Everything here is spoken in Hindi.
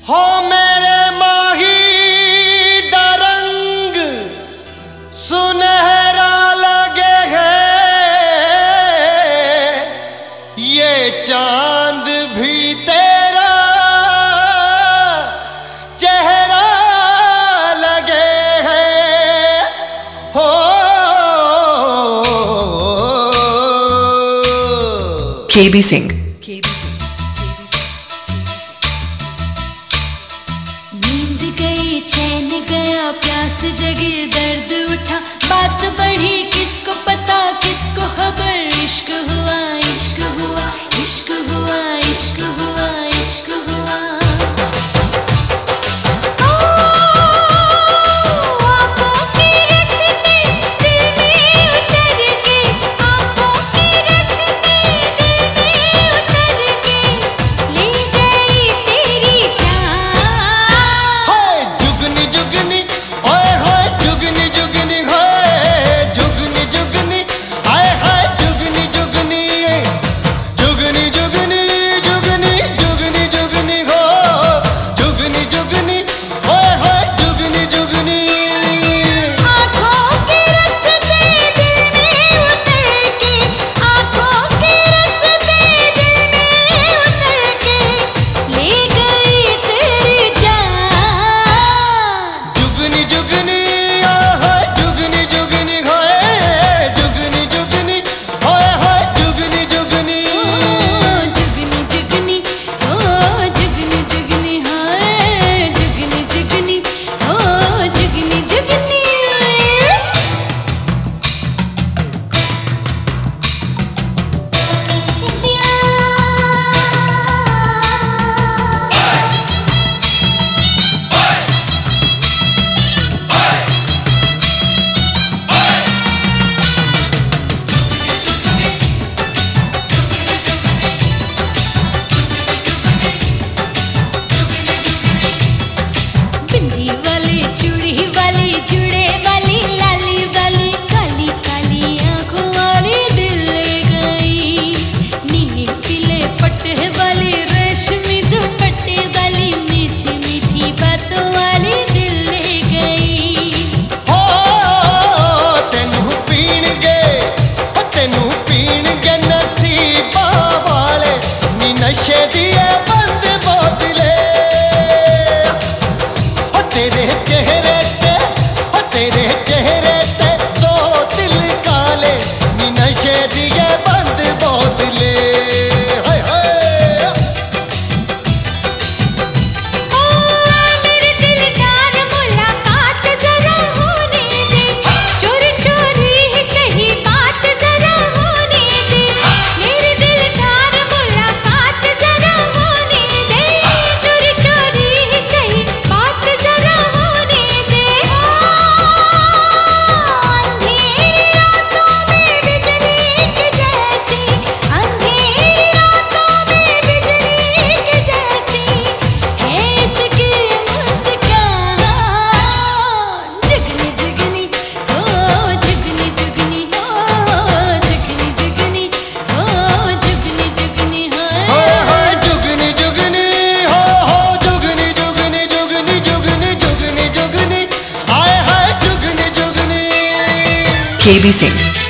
हो मेरे माही दा रंग सुनहरा लगे है, ये चांद भी तेरा चेहरा लगे है। हो KB Singh। नींद गई चैन गया प्यास जगी दर्द उठा, बात बढ़ी किसको पता किसको खबर। इश्क हुआ इश्क हुआ इश्क हुआ इश्क हुआ इश्क हुआ। आँखों की रस्ते दिल में उतर के, आँखों की रस्ते दिल में उतर के, ले गई तेरी जान। हाय जुगनी जुगनी ओए हाय जुगनी जुगनी हाय जुगनी जुगनी हाय हाय जुगनी जुगनी जुगनी जुगनी जुगनी जुगनी जुगनी हो जुगनी जुगनी ओए हाय जुगनी जुगनी। आँखों के रस्ते दिल में उतर के, आँखों के रस्ते दिल में उतर के, ले गई तेरी जान। जुगनी जुगनी हाय जुगनी जुगनी हाय जुगनी जुगनी हाय हाय जुगनी जुगनी। जुगनी जुगनी ओ जुगनी जुगनी हाय जुगनी जुगनी ओ जुगनी जुगनी। बिंदी वाली चूड़ी वाली जुड़े वाली लाली वाली, काली काली आंखों वाली दिल ले गई। नीले पीले पट्टे वाली रेशमी दुपट्टे वाली, मीठी मीठी बातों वाली दिल ले गई। हो तेनू पीण गे नसीबा वाले नी नशे दिए बंद बोतले। हो तेरे चेहरे ते दो दिल काले नी नशे दिए बंद बोतले। हाय हाय ओ मेरे दिलदार मुलाकात जरा होने दे, चोरी चोरी ही सही बात जरा होने दे। मेरे दिलदार मुलाकात जरा होने दे, चोरी चोरी ही सही बात जरा होने दे। अंधेरी रातों में बिजली के जैसी, अंधेरी रातों में बिजली के जैसी है इसकी मुस्कान। जुगनी जुगनी ओ जुगनी जुगनी ओ जुगनी जुगनी ओ जुगनी जुगनी हाय हाय जुगनी जुगनी हो जुगनी जुगनी जुगनी जुगनी जुगनी जुगनी हाय हाय जुगनी जुगनी। KB Singh।